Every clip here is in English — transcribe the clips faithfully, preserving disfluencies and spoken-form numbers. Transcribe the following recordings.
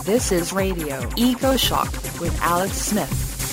This is Radio Eco Shock with Alex Smith.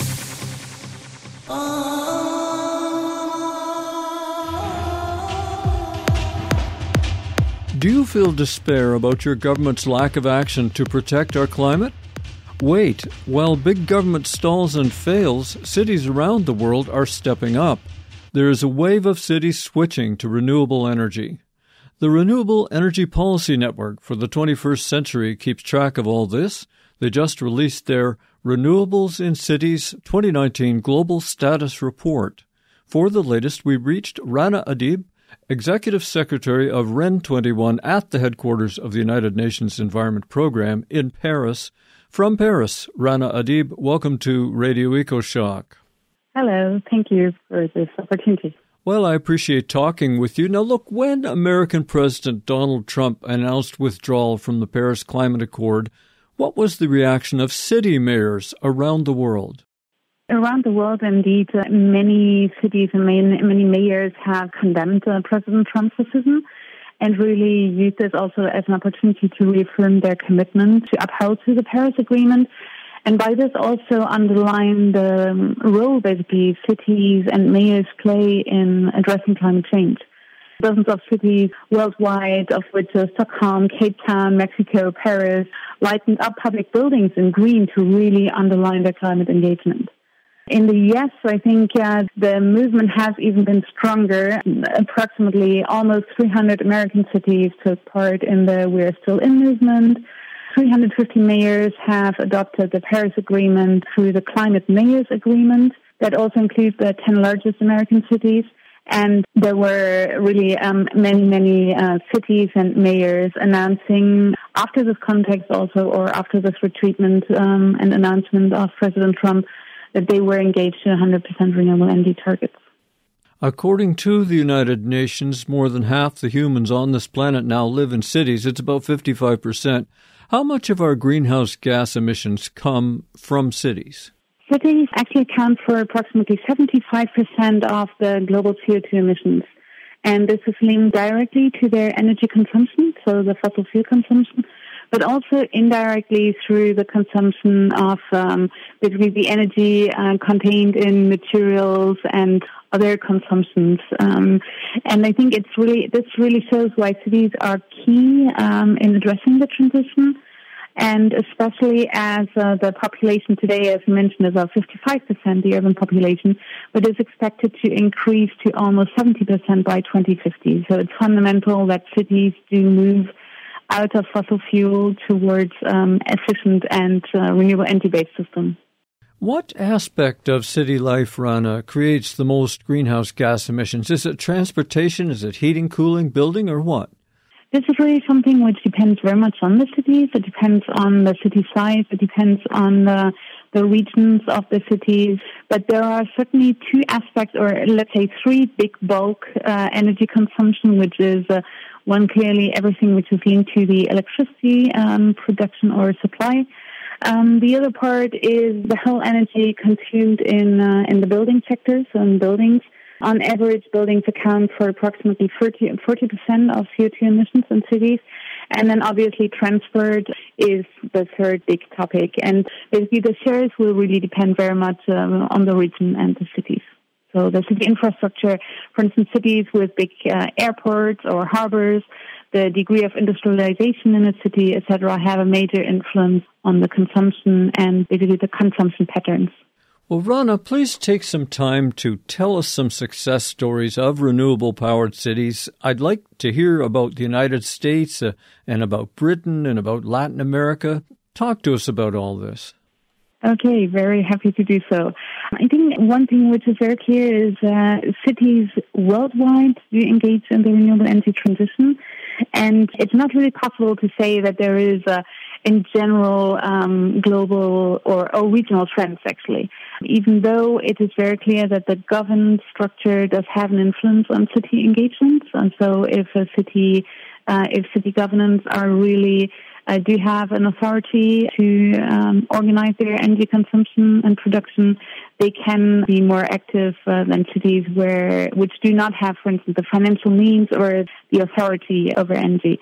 Do you feel despair about your government's lack of action to protect our climate? Wait, while big government stalls and fails, cities around the world are stepping up. There is a wave of cities switching to renewable energy. The Renewable Energy Policy Network for the twenty-first century keeps track of all this. They just released their Renewables in Cities twenty nineteen Global Status Report. For the latest, we reached Rana Adib, Executive Secretary of R E N twenty-one at the headquarters of the United Nations Environment Program in Paris. From Paris, Rana Adib, welcome to Radio EcoShock. Hello, thank you for this opportunity. Well, I appreciate talking with you. Now, look, when American President Donald Trump announced withdrawal from the Paris Climate Accord, what was the reaction of city mayors around the world? Around the world, indeed, uh, many cities and many, many mayors have condemned uh, President Trump's decision and really used this also as an opportunity to reaffirm their commitment to uphold to the Paris Agreement. And by this also underline the um, role, basically, cities and mayors play in addressing climate change. Dozens of cities worldwide, of which uh, Stockholm, Cape Town, Mexico, Paris, lightened up public buildings in green to really underline their climate engagement. In the U S, I think uh, the movement has even been stronger. Approximately almost three hundred American cities took part in the We're Still In movement. three hundred fifty mayors have adopted the Paris Agreement through the Climate Mayors Agreement. That also includes the ten largest American cities. And there were really um, many, many uh, cities and mayors announcing after this context also, or after this retreatment um, and announcement of President Trump, that they were engaged in one hundred percent renewable energy targets. According to the United Nations, more than half the humans on this planet now live in cities. It's about fifty-five percent. How much of our greenhouse gas emissions come from cities? Cities actually account for approximately seventy-five percent of the global C O two emissions. And this is linked directly to their energy consumption, so the fossil fuel consumption, but also indirectly through the consumption of um, basically the energy uh, contained in materials and other consumptions. Um, and I think it's really this really shows why cities are key um, in addressing the transition, and especially as uh, the population today, as mentioned, is about fifty-five percent, the urban population, but is expected to increase to almost seventy percent by twenty fifty. So it's fundamental that cities do move out of fossil fuel towards um, efficient and uh, renewable energy-based system. What aspect of city life, Rana, creates the most greenhouse gas emissions? Is it transportation? Is it heating, cooling, building, or what? This is really something which depends very much on the cities. It depends on the city size. It depends on the, the regions of the cities. But there are certainly two aspects, or let's say three big bulk uh, energy consumption, which is uh, one, clearly everything which is linked to the electricity um, production or supply. Um, the other part is the whole energy consumed in uh, in the building sector, so in buildings. On average, buildings account for approximately forty percent of C O two emissions in cities. And then obviously transport is the third big topic. And basically the shares will really depend very much um, on the region and the cities. So the city infrastructure, for instance, cities with big uh, airports or harbors, the degree of industrialization in a city, et cetera, have a major influence on the consumption and basically the consumption patterns. Well, Rana, please take some time to tell us some success stories of renewable-powered cities. I'd like to hear about the United States uh, and about Britain and about Latin America. Talk to us about all this. Okay, very happy to do so. I think one thing which is very clear is uh, cities worldwide do engage in the renewable energy transition, and it's not really possible to say that there is a, in general, um, global or, or regional trends, actually. Even though it is very clear that the governance structure does have an influence on city engagements, and so if a city, uh, if city governments are really Uh, do have an authority to um, organize their energy consumption and production, they can be more active uh, than cities where which do not have, for instance, the financial means or the authority over energy.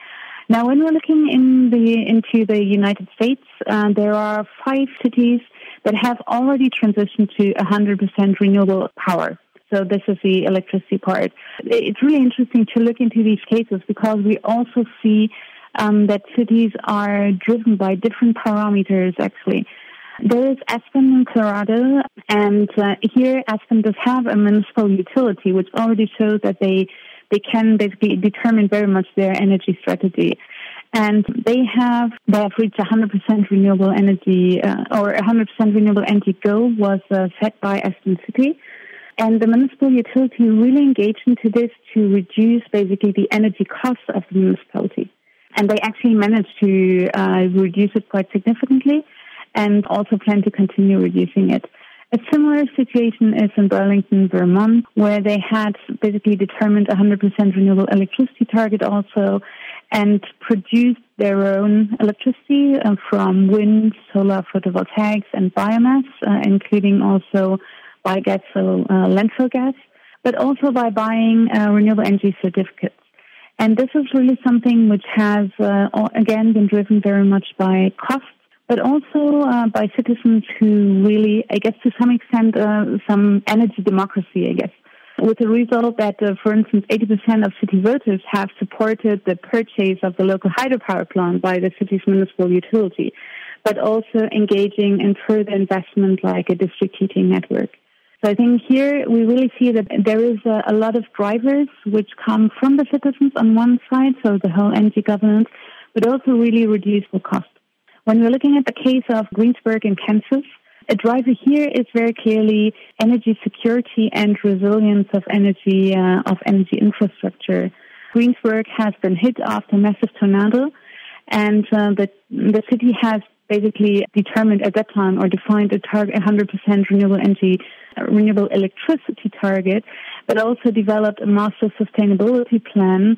Now, when we're looking in the, into the United States, uh, there are five cities that have already transitioned to one hundred percent renewable power. So this is the electricity part. It's really interesting to look into these cases because we also see um, that cities are driven by different parameters, actually. There is Aspen in Colorado, and uh, here Aspen does have a municipal utility, which already shows that they they can basically determine very much their energy strategy. And they have they have reached one hundred percent renewable energy, uh, or one hundred percent renewable energy goal was uh, set by Aspen City. And the municipal utility really engaged into this to reduce basically the energy costs of the municipality. And they actually managed to uh, reduce it quite significantly and also plan to continue reducing it. A similar situation is in Burlington, Vermont, where they had basically determined a one hundred percent renewable electricity target also and produced their own electricity uh, from wind, solar, photovoltaics, and biomass, uh, including also biogas, so uh, landfill gas, but also by buying uh, renewable energy certificates. And this is really something which has, uh, again, been driven very much by cost, but also uh, by citizens who really, I guess, to some extent, uh, some energy democracy, I guess, with the result that, uh, for instance, eighty percent of city voters have supported the purchase of the local hydropower plant by the city's municipal utility, but also engaging in further investment like a district heating network. So I think here we really see that there is a, a lot of drivers which come from the citizens on one side, so the whole energy governance, but also really reduce the cost. When we're looking at the case of Greensburg in Kansas, a driver here is very clearly energy security and resilience of energy uh, of energy infrastructure. Greensburg has been hit after a massive tornado, and uh, the the city has basically determined at that time or defined a target, one hundred percent renewable energy, uh, renewable electricity target, but also developed a master sustainability plan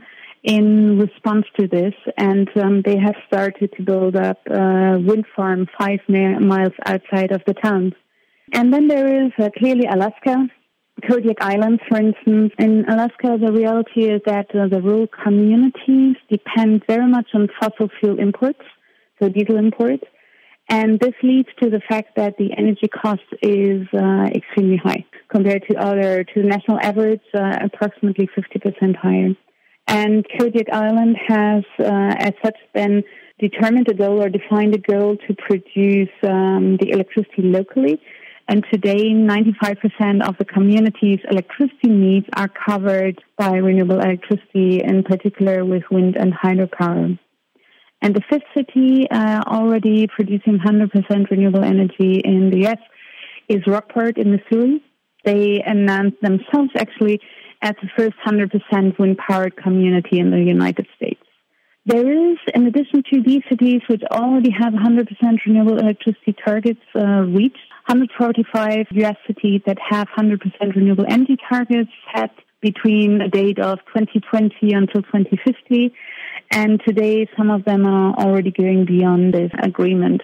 in response to this, and um, they have started to build up a wind farm five ma- miles outside of the town. And then there is uh, clearly Alaska, Kodiak Island, for instance. In Alaska, the reality is that uh, the rural communities depend very much on fossil fuel imports, so diesel imports, and this leads to the fact that the energy cost is uh, extremely high compared to other, to the national average, uh, approximately fifty percent higher. And Kodiak Island has, uh, as such, then determined a goal or defined a goal to produce um, the electricity locally. And today, ninety-five percent of the community's electricity needs are covered by renewable electricity, in particular with wind and hydropower. And the fifth city uh, already producing one hundred percent renewable energy in the U S is Rockport in Missouri. They announced themselves, actually, as the first one hundred percent wind-powered community in the United States. There is, in addition to these cities which already have one hundred percent renewable electricity targets uh, reached, one hundred forty-five U S cities that have one hundred percent renewable energy targets set between a date of twenty twenty until twenty fifty, and today some of them are already going beyond this agreement.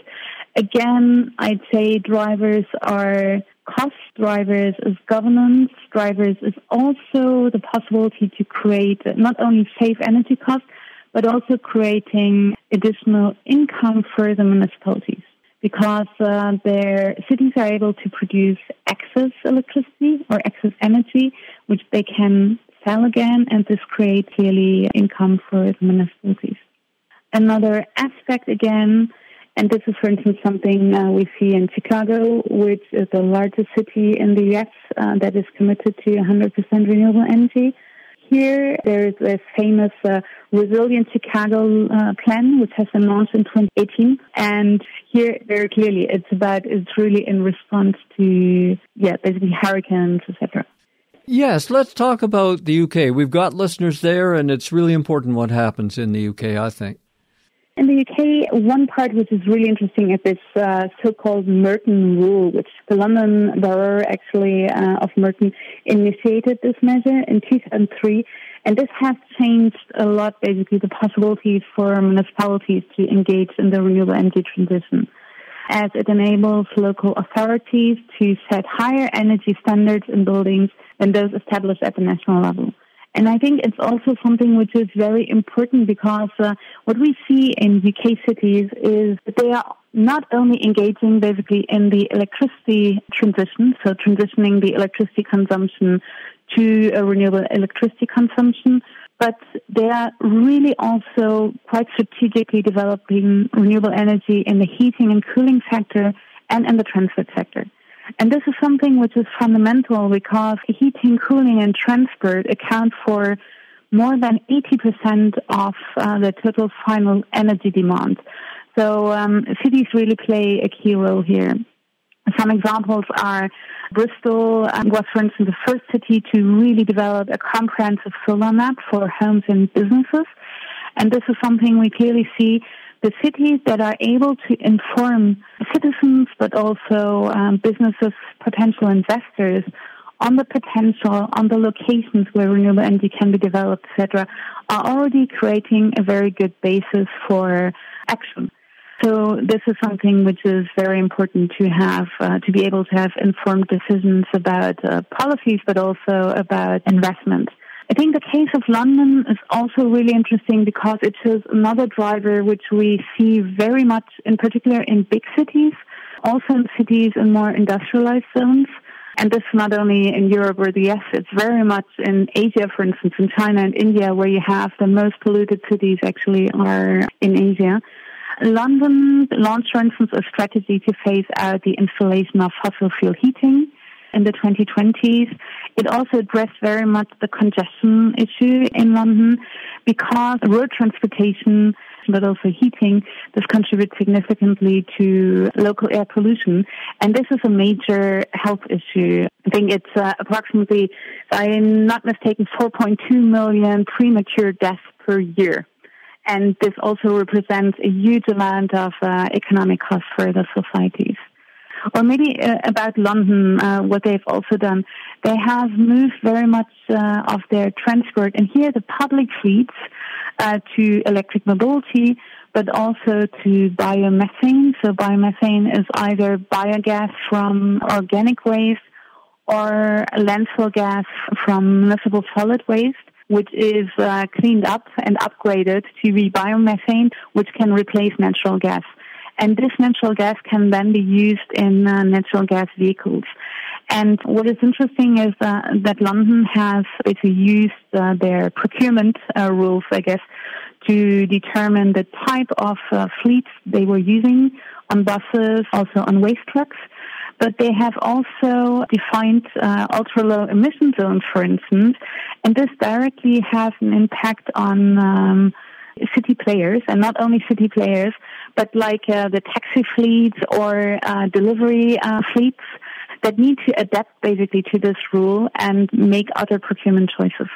Again, I'd say drivers are cost, drivers is governance, drivers is also the possibility to create not only save energy costs, but also creating additional income for the municipalities, because uh, their cities are able to produce excess electricity or excess energy, which they can sell again, and this creates clearly income for the municipalities. Another aspect, again, and this is, for instance, something uh, we see in Chicago, which is the largest city in the U S uh, that is committed to one hundred percent renewable energy. Here, there is a famous uh, Resilient Chicago uh, plan, which has been launched in twenty eighteen. And here, very clearly, it's about, it's really in response to, yeah, basically hurricanes, et cetera. Yes, let's talk about the U K. We've got listeners there, and it's really important what happens in the U K, I think. In the U K, one part which is really interesting is this uh, so-called Merton Rule, which the London Borough actually uh, of Merton initiated this measure in two thousand three. And this has changed a lot, basically, the possibilities for municipalities to engage in the renewable energy transition, as it enables local authorities to set higher energy standards in buildings than those established at the national level. And I think it's also something which is very important because uh, what we see in U K cities is that they are not only engaging basically in the electricity transition, so transitioning the electricity consumption to a renewable electricity consumption, but they are really also quite strategically developing renewable energy in the heating and cooling sector and in the transport sector. And this is something which is fundamental because heating, cooling, and transport account for more than eighty percent of uh, the total final energy demand. So um, cities really play a key role here. Some examples are Bristol um, was, for instance, the first city to really develop a comprehensive solar map for homes and businesses. And this is something we clearly see. The cities that are able to inform citizens, but also um, businesses, potential investors, on the potential, on the locations where renewable energy can be developed, et cetera, are already creating a very good basis for action. So this is something which is very important to have, uh, to be able to have informed decisions about uh, policies, but also about investment. I think the case of London is also really interesting because it shows another driver which we see very much, in particular in big cities, also in cities in more industrialized zones. And this is not only in Europe or the U S, it's very much in Asia, for instance, in China and India, where you have the most polluted cities actually are in Asia. London launched, for instance, a strategy to phase out the installation of fossil fuel heating in the twenty twenties. It also addressed very much the congestion issue in London because road transportation, but also heating, this contributes significantly to local air pollution. And this is a major health issue. I think it's uh, approximately, if I'm not mistaken, four point two million premature deaths per year. And this also represents a huge amount of uh, economic cost for the societies. Or maybe uh, about London, uh, what they've also done. They have moved very much uh, of their transport, and here the public fleets, uh, to electric mobility, but also to biomethane. So biomethane is either biogas from organic waste or landfill gas from municipal solid waste, which is uh, cleaned up and upgraded to be biomethane, which can replace natural gas. And this natural gas can then be used in uh, natural gas vehicles. And what is interesting is uh, that London has basically used uh, their procurement uh, rules, I guess, to determine the type of uh, fleets they were using on buses, also on waste trucks. But they have also defined uh, ultra-low emission zones, for instance, and this directly has an impact on um, city players, and not only city players, but like uh, the taxi fleets or uh, delivery uh, fleets that need to adapt basically to this rule and make other procurement choices.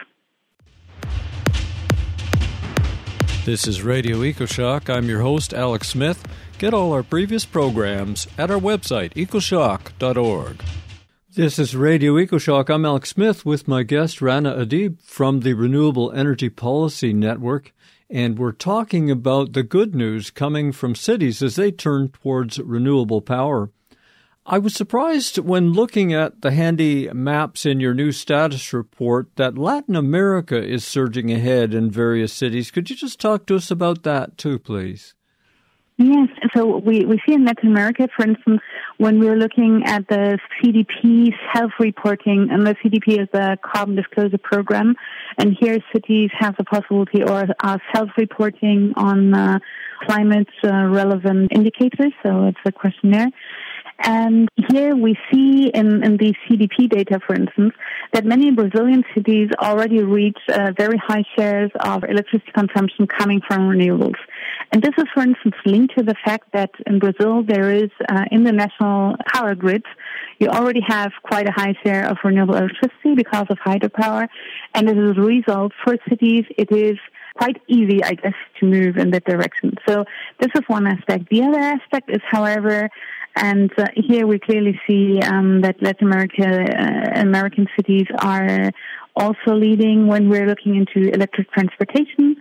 This is Radio EcoShock. I'm your host, Alex Smith. Get all our previous programs at our website, ecoshock dot org. This is Radio EcoShock. I'm Alex Smith with my guest, Rana Adib from the Renewable Energy Policy Network, and we're talking about the good news coming from cities as they turn towards renewable power. I was surprised when looking at the handy maps in your new status report that Latin America is surging ahead in various cities. Could you just talk to us about that too, please? Yes, so we, we see in Latin America, for instance, when we're looking at the C D P self-reporting, and the C D P is the Carbon Disclosure Program, and here cities have the possibility or are self-reporting on uh, climate-relevant uh, indicators, so it's a questionnaire. And here we see in, in the C D P data, for instance, that many Brazilian cities already reach uh, very high shares of electricity consumption coming from renewables. And this is, for instance, linked to the fact that in Brazil there is, uh, in the national power grid, you already have quite a high share of renewable electricity because of hydropower. And as a result, for cities, it is quite easy, I guess, to move in that direction. So this is one aspect. The other aspect is, however, and uh, here we clearly see um, that Latin America, uh, American cities are also leading when we're looking into electric transportation.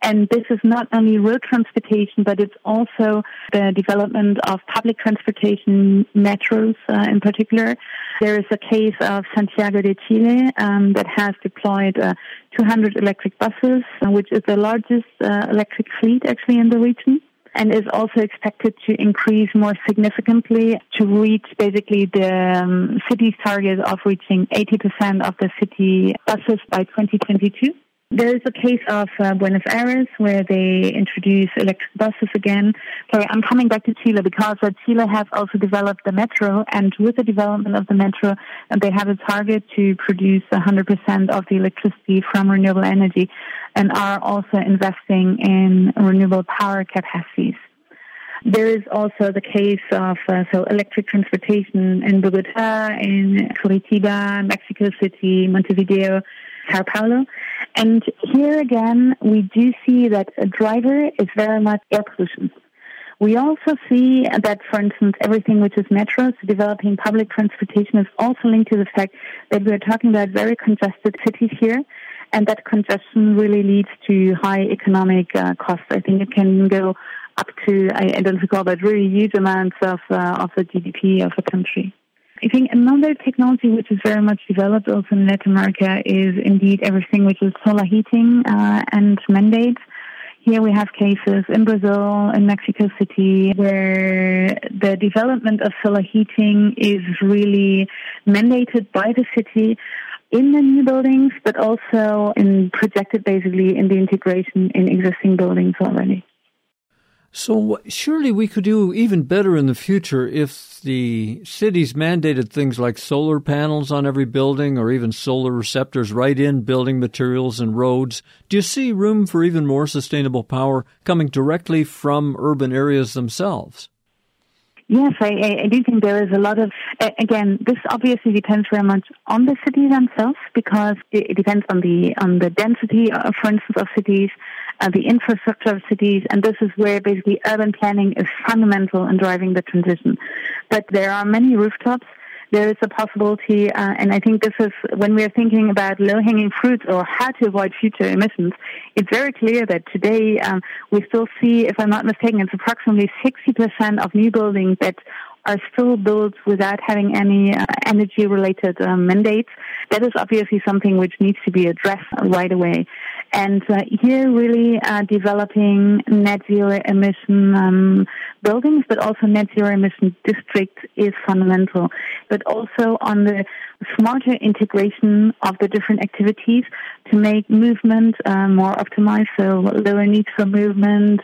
And this is not only road transportation, but it's also the development of public transportation, metros uh, in particular. There is a case of Santiago de Chile um, that has deployed uh, two hundred electric buses, uh, which is the largest uh, electric fleet actually in the region, and is also expected to increase more significantly to reach basically the um, city's target of reaching eighty percent of the city buses by twenty twenty-two. There is a case of uh, Buenos Aires where they introduce electric buses again. Sorry, I'm coming back to Chile because uh, Chile has also developed the metro, and with the development of the metro, uh, they have a target to produce one hundred percent of the electricity from renewable energy and are also investing in renewable power capacities. There is also the case of uh, so electric transportation in Bogota, in Curitiba, Mexico City, Montevideo, Sao Paulo. And here again, we do see that a driver is very much air pollution. We also see that, for instance, everything which is metros, developing public transportation, is also linked to the fact that we are talking about very congested cities here, and that congestion really leads to high economic uh, costs. I think it can go up to, I, I don't recall, but really huge amounts of, uh, of the G D P of a country. I think another technology which is very much developed also in Latin America is indeed everything which is solar heating uh, and mandates. Here we have cases in Brazil, in Mexico City, where the development of solar heating is really mandated by the city in the new buildings, but also in projected basically in the integration in existing buildings already. So surely we could do even better in the future if the cities mandated things like solar panels on every building or even solar receptors right in building materials and roads. Do you see room for even more sustainable power coming directly from urban areas themselves? Yes, I, I do think there is a lot of, again, this obviously depends very much on the cities themselves because it depends on the on the density, uh, for instance, of cities, uh, the infrastructure of cities, and this is where basically urban planning is fundamental in driving the transition. But there are many rooftops. There is a possibility, uh, and I think this is, when we are thinking about low-hanging fruits or how to avoid future emissions, it's very clear that today um, we still see, if I'm not mistaken, it's approximately sixty percent of new buildings that are still built without having any uh, energy-related um, mandates. That is obviously something which needs to be addressed right away. And uh, here really uh, developing net zero emission um, buildings, but also net zero emission districts is fundamental. But also on the smarter integration of the different activities to make movement uh, more optimized, so lower needs for movement,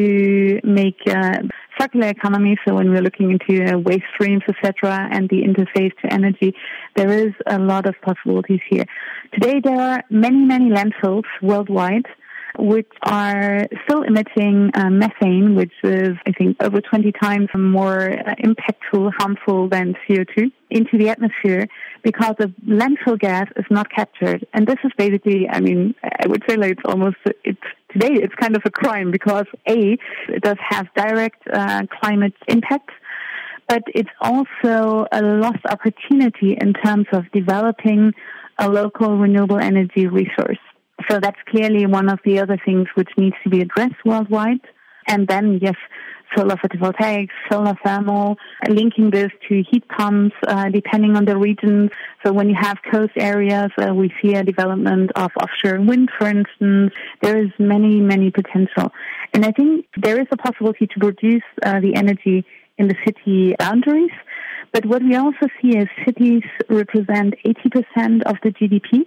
to make uh, circular economy, so when we're looking into uh, waste streams, et cetera, and the interface to energy, there is a lot of possibilities here. Today there are many, many landfills worldwide which are still emitting uh, methane, which is, I think, over twenty times more uh, impactful, harmful than C O two, into the atmosphere because the landfill gas is not captured. And this is basically, I mean, I would say like it's almost, it's today it's kind of a crime because A, it does have direct uh, climate impact, but it's also a lost opportunity in terms of developing a local renewable energy resource. So that's clearly one of the other things which needs to be addressed worldwide. And then, yes, solar photovoltaics, solar thermal, linking this to heat pumps, uh, depending on the regions. So when you have coast areas, uh, we see a development of offshore wind, for instance. There is many, many potential. And I think there is a possibility to produce uh, the energy in the city boundaries. But what we also see is cities represent eighty percent of the G D P.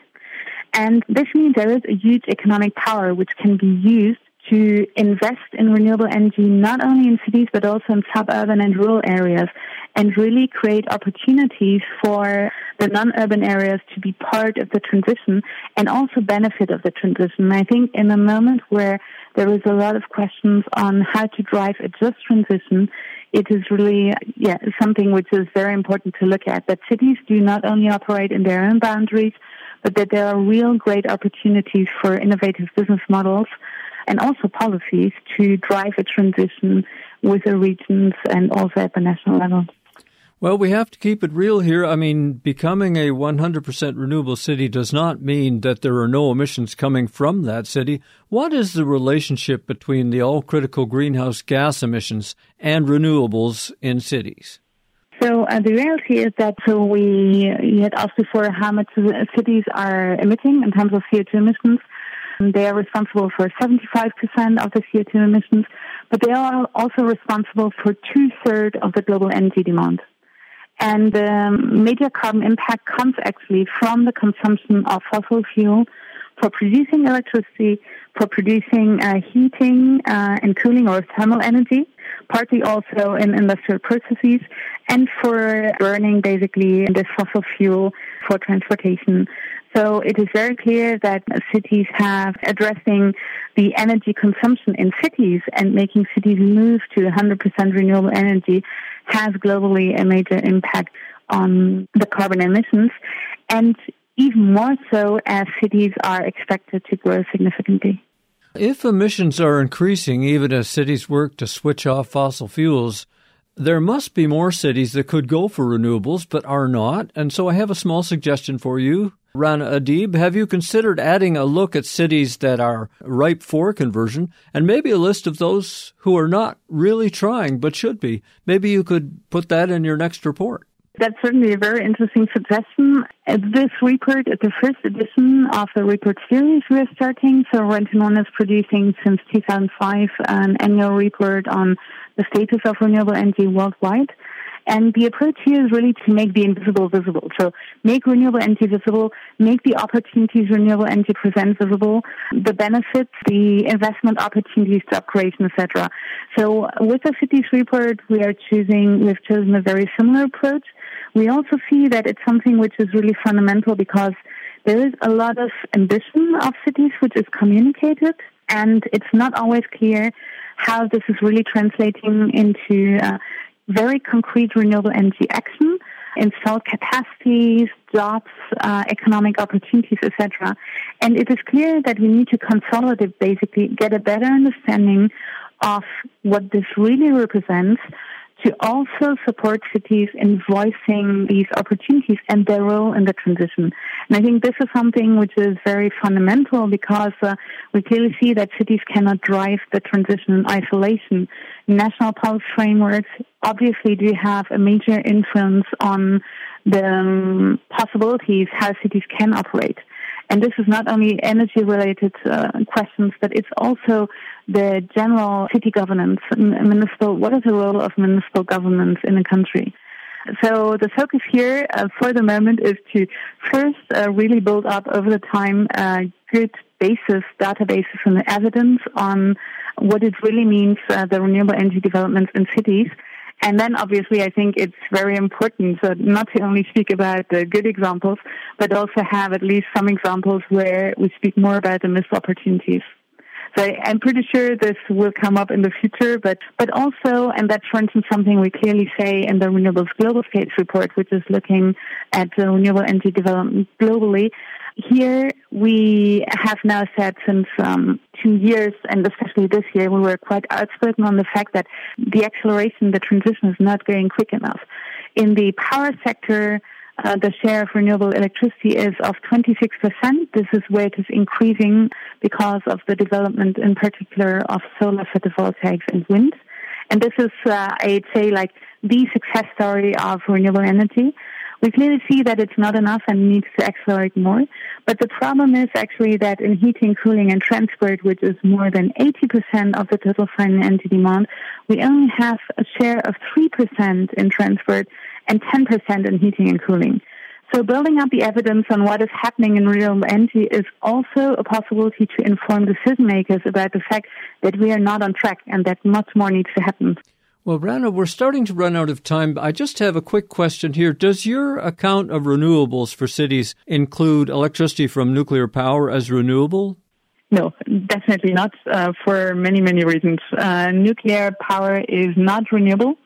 And this means there is a huge economic power which can be used to invest in renewable energy, not only in cities, but also in suburban and rural areas, and really create opportunities for the non-urban areas to be part of the transition and also benefit of the transition. I think in a moment where there is a lot of questions on how to drive a just transition, it is really yeah, something which is very important to look at, that cities do not only operate in their own boundaries, but that there are real great opportunities for innovative business models and also policies to drive a transition with the regions and also at the national level. Well, we have to keep it real here. I mean, becoming a one hundred percent renewable city does not mean that there are no emissions coming from that city. What is the relationship between the all-critical greenhouse gas emissions and renewables in cities? So uh, the reality is that so we you had asked before how much cities are emitting in terms of C O two emissions. They are responsible for seventy-five percent of the C O two emissions, but they are also responsible for two-thirds of the global energy demand. And the um, major carbon impact comes actually from the consumption of fossil fuel for producing electricity, for producing uh, heating uh, and cooling or thermal energy, partly also in industrial processes, and for burning basically this fossil fuel for transportation. So it is very clear that cities have addressing the energy consumption in cities and making cities move to one hundred percent renewable energy has globally a major impact on the carbon emissions, and even more so as cities are expected to grow significantly. If emissions are increasing even as cities work to switch off fossil fuels, there must be more cities that could go for renewables but are not. And so I have a small suggestion for you. Rana Adib, have you considered adding a look at cities that are ripe for conversion and maybe a list of those who are not really trying but should be? Maybe you could put that in your next report. That's certainly a very interesting suggestion. This report is the first edition of the report series we are starting. So Rentinon is producing since two thousand five an annual report on the status of renewable energy worldwide. And the approach here is really to make the invisible visible. So make renewable energy visible, make the opportunities renewable energy presents visible, the benefits, the investment opportunities, job creation, et cetera. So with the cities report, we are choosing, we've chosen a very similar approach. We also see that it's something which is really fundamental because there is a lot of ambition of cities which is communicated, and it's not always clear how this is really translating into uh, very concrete renewable energy action, installed capacities, jobs, uh, economic opportunities, et cetera. And it is clear that we need to consolidate, basically, get a better understanding of what this really represents, to also support cities in voicing these opportunities and their role in the transition. And I think this is something which is very fundamental because uh, we clearly see that cities cannot drive the transition in isolation. National policy frameworks obviously do have a major influence on the um, possibilities how cities can operate. And this is not only energy-related uh, questions, but it's also the general city governance, municipal. What is the role of municipal governments in a country? So the focus here uh, for the moment is to first uh, really build up over the time uh, good basis, databases and evidence on what it really means, uh, the renewable energy developments in cities. And then, obviously, I think it's very important uh, not to only speak about the good examples, but also have at least some examples where we speak more about the missed opportunities. So I'm pretty sure this will come up in the future, but, but also, and that's, for instance, something we clearly say in the Renewables Global Scales report, which is looking at uh, renewable energy development globally. Here, we have now said since um, two years, and especially this year, we were quite outspoken on the fact that the acceleration, the transition is not going quick enough. In the power sector, uh, the share of renewable electricity is of twenty-six percent. This is where it is increasing because of the development, in particular, of solar photovoltaics and wind. And this is, uh, I'd say, like the success story of renewable energy. We clearly see that it's not enough and needs to accelerate more. But the problem is actually that in heating, cooling, and transport, which is more than eighty percent of the total final energy demand, we only have a share of three percent in transport and ten percent in heating and cooling. So building up the evidence on what is happening in renewable energy is also a possibility to inform decision makers about the fact that we are not on track and that much more needs to happen. Well, Rana, we're starting to run out of time. I just have a quick question here. Does your account of renewables for cities include electricity from nuclear power as renewable? No, definitely not, uh, for many, many reasons. Uh, nuclear power is not renewable.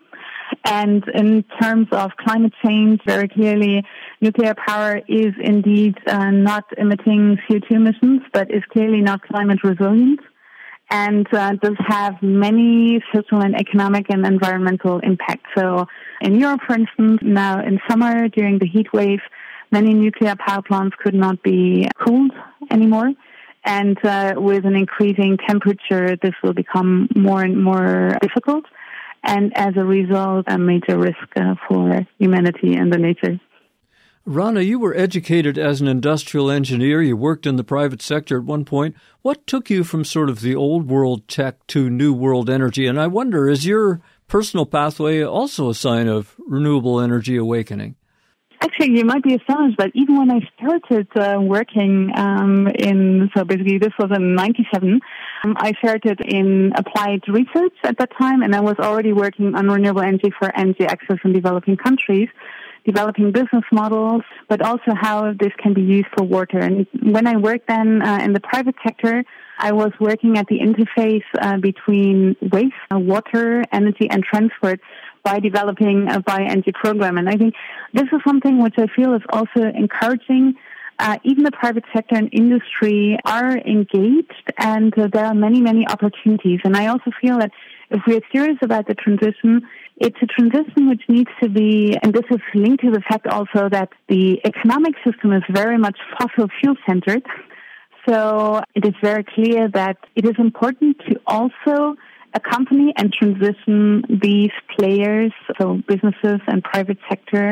And in terms of climate change, very clearly, nuclear power is indeed uh, not emitting C O two emissions, but is clearly not climate resilient. and uh, does have many social and economic and environmental impacts. So in Europe, for instance, now in summer during the heat wave, many nuclear power plants could not be cooled anymore. And uh, with an increasing temperature, this will become more and more difficult. And as a result, a major risk uh, for humanity and the nature. Rana, you were educated as an industrial engineer. You worked in the private sector at one point. What took you from sort of the old world tech to new world energy? And I wonder, is your personal pathway also a sign of renewable energy awakening? Actually, you might be astonished, but even when I started uh, working um, in, so basically this was in ninety-seven, um, I started in applied research at that time, and I was already working on renewable energy for energy access in developing countries, developing business models, but also how this can be used for water. And when I worked then uh, in the private sector, I was working at the interface uh, between waste, uh, water, energy, and transport by developing a bioenergy program. And I think this is something which I feel is also encouraging. Uh, even the private sector and industry are engaged, and uh, there are many, many opportunities. And I also feel that if we are serious about the transition, it's a transition which needs to be, and this is linked to the fact also that the economic system is very much fossil fuel centered. So it is very clear that it is important to also accompany and transition these players, so businesses and private sector,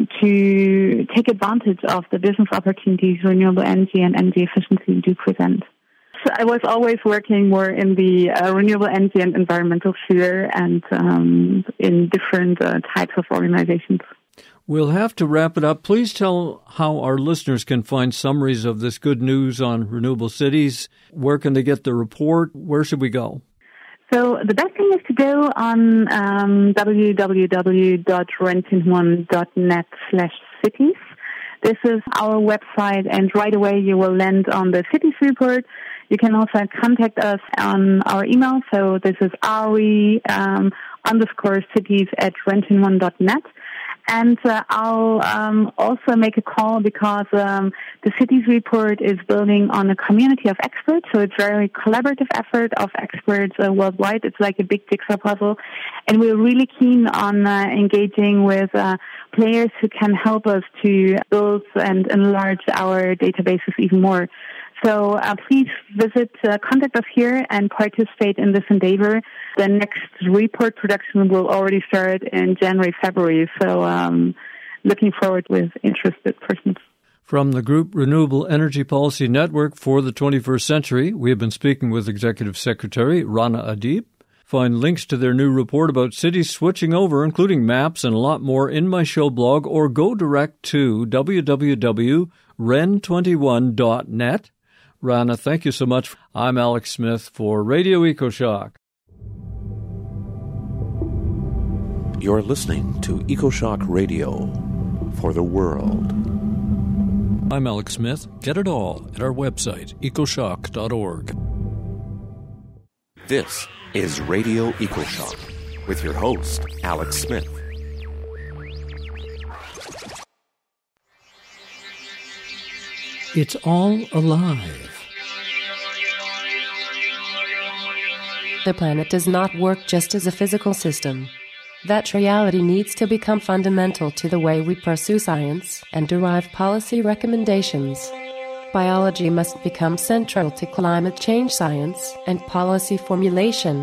to take advantage of the business opportunities renewable energy and energy efficiency do present. So I was always working more in the uh, renewable energy and environmental sphere and um, in different uh, types of organizations. We'll have to wrap it up. Please tell how our listeners can find summaries of this good news on renewable cities. Where can they get the report? Where should we go? So the best thing is to go on um, w w w dot rentinhuan dot net slash cities. This is our website, and right away you will land on the cities report. You can also contact us on our email. So this is ari um, underscore cities at rentinhuan dot net. And uh, I'll um, also make a call because um, the Cities Report is building on a community of experts. So it's a very collaborative effort of experts uh, worldwide. It's like a big jigsaw puzzle. And we're really keen on uh, engaging with uh, players who can help us to build and enlarge our databases even more. So uh, please visit, uh, contact us here and participate in this endeavor. The next report production will already start in January, February. So um, looking forward with interested persons. From the group Renewable Energy Policy Network for the twenty-first century, we have been speaking with Executive Secretary Rana Adib. Find links to their new report about cities switching over, including maps and a lot more, in my show blog, or go direct to w w w dot ren twenty-one dot net. Rana, thank you so much. I'm Alex Smith for Radio EcoShock. You're listening to EcoShock Radio for the world. I'm Alex Smith. Get it all at our website, ecoshock dot org. This is Radio EcoShock with your host, Alex Smith. It's all alive. The planet does not work just as a physical system. That reality needs to become fundamental to the way we pursue science and derive policy recommendations. Biology must become central to climate change science and policy formulation.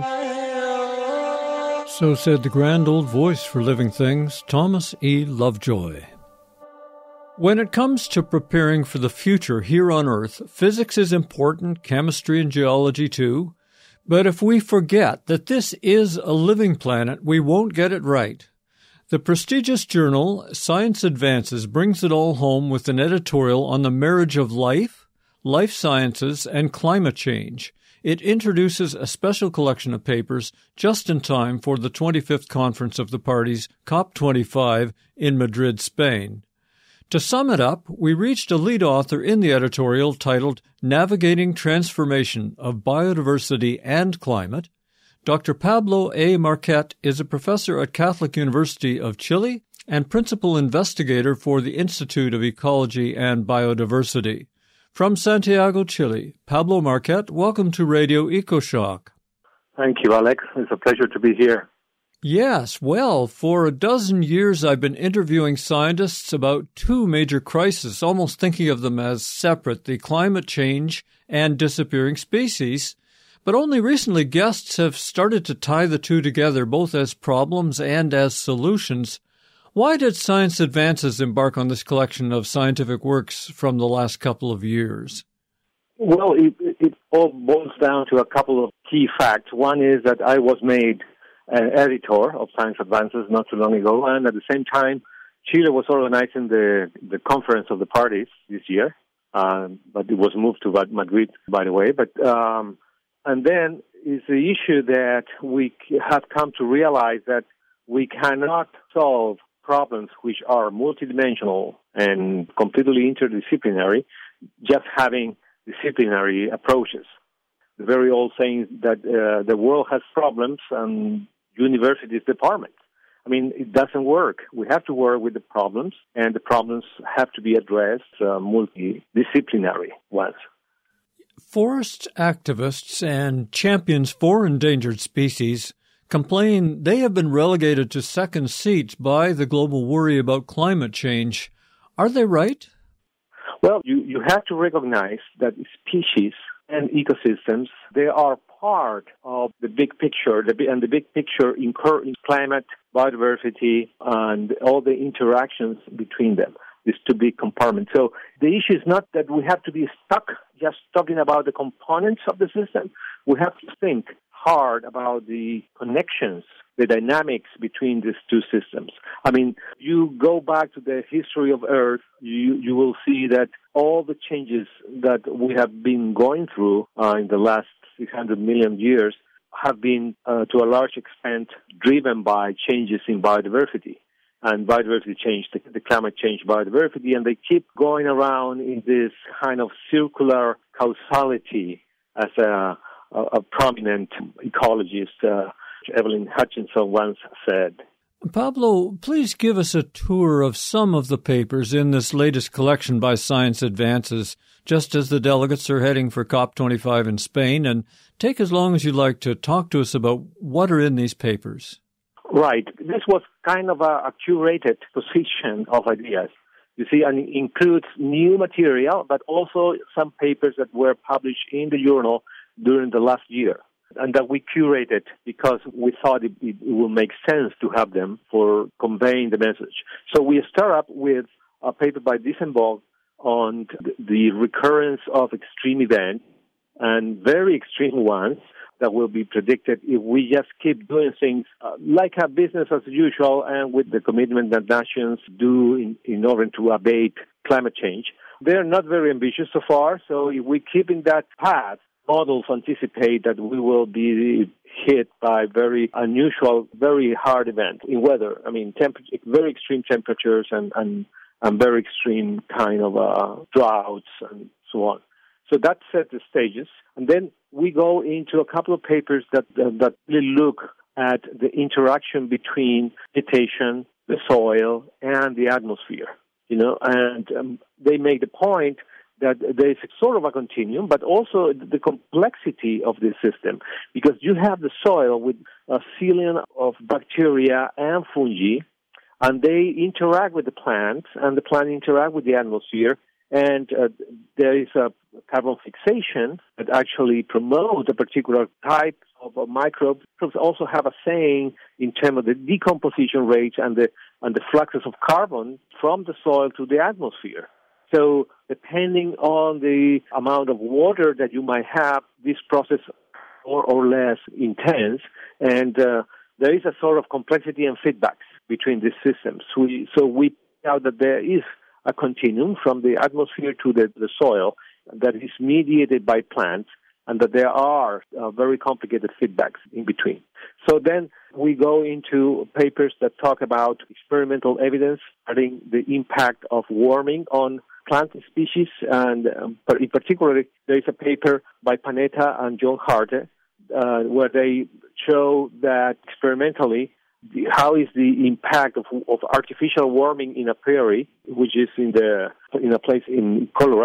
So said the grand old voice for living things, Thomas E. Lovejoy. When it comes to preparing for the future here on Earth, physics is important, chemistry and geology too. But if we forget that this is a living planet, we won't get it right. The prestigious journal Science Advances brings it all home with an editorial on the marriage of life, life sciences, and climate change. It introduces a special collection of papers just in time for the twenty-fifth Conference of the Parties, COP twenty-five, in Madrid, Spain. To sum it up, we reached a lead author in the editorial titled Navigating Transformation of Biodiversity and Climate. Doctor Pablo A. Marquet is a professor at Catholic University of Chile and principal investigator for the Institute of Ecology and Biodiversity. From Santiago, Chile, Pablo Marquette, welcome to Radio EcoShock. Thank you, Alex. It's a pleasure to be here. Yes, well, for a dozen years I've been interviewing scientists about two major crises, almost thinking of them as separate, the climate change and disappearing species. But only recently guests have started to tie the two together, both as problems and as solutions. Why did Science Advances embark on this collection of scientific works from the last couple of years? Well, it, it all boils down to a couple of key facts. One is that I was made an editor of Science Advances not too long ago, and at the same time, Chile was organizing the, the Conference of the Parties this year, uh, but it was moved to Madrid, by the way. But um, and then is the issue that we have come to realize that we cannot solve problems which are multidimensional and completely interdisciplinary just having disciplinary approaches. The very old saying that uh, the world has problems and universities departments. I mean, it doesn't work. We have to work with the problems, and the problems have to be addressed uh, multidisciplinary ones. Forest activists and champions for endangered species complain they have been relegated to second seats by the global worry about climate change. Are they right? Well, you, you have to recognize that species and ecosystems, they are part of the big picture, the, and the big picture includes climate, biodiversity, and all the interactions between them. These two big compartments. So the issue is not that we have to be stuck just talking about the components of the system. We have to think hard about the connections, the dynamics between these two systems. I mean, you go back to the history of Earth, you, you will see that all the changes that we have been going through uh, in the last six hundred million years have been, uh, to a large extent, driven by changes in biodiversity. And biodiversity change, the, the climate change biodiversity, and they keep going around in this kind of circular causality, as a, a, a prominent ecologist, uh, Evelyn Hutchinson, once said. Pablo, please give us a tour of some of the papers in this latest collection by Science Advances, just as the delegates are heading for COP twenty-five in Spain, and take as long as you'd like to talk to us about what are in these papers. Right. This was kind of a, a curated position of ideas. You see, and it includes new material, but also some papers that were published in the journal during the last year, and that we curated because we thought it, it, it would make sense to have them for conveying the message. So we start up with a paper by Disenbogue on the, the recurrence of extreme events, and very extreme ones, that will be predicted if we just keep doing things uh, like a business as usual and with the commitment that nations do in, in order to abate climate change. They're not very ambitious so far, so if we keep in that path, models anticipate that we will be hit by very unusual, very hard events in weather. I mean, temp- very extreme temperatures and, and, and very extreme kind of uh, droughts and so on. So that set the stages. And then we go into a couple of papers that uh, that really look at the interaction between vegetation, the soil, and the atmosphere. You know, and um, they make the point that there is sort of a continuum, but also the complexity of this system, because you have the soil with a zillion of bacteria and fungi, and they interact with the plants, and the plant interact with the atmosphere. And uh, there is a carbon fixation that actually promotes a particular type of a microbe. Microbes also have a saying in terms of the decomposition rates and the and the fluxes of carbon from the soil to the atmosphere. So depending on the amount of water that you might have, this process more or less intense, and uh, there is a sort of complexity and feedbacks between these systems. We, so we know that there is a continuum from the atmosphere to the, the soil that is mediated by plants, and that there are uh, very complicated feedbacks in between. So then we go into papers that talk about experimental evidence regarding the impact of warming on plant species, and um, in particular, there is a paper by Panetta and John Harte uh, where they show that experimentally the, how is the impact of, of artificial warming in a prairie, which is in the in a place in Colorado,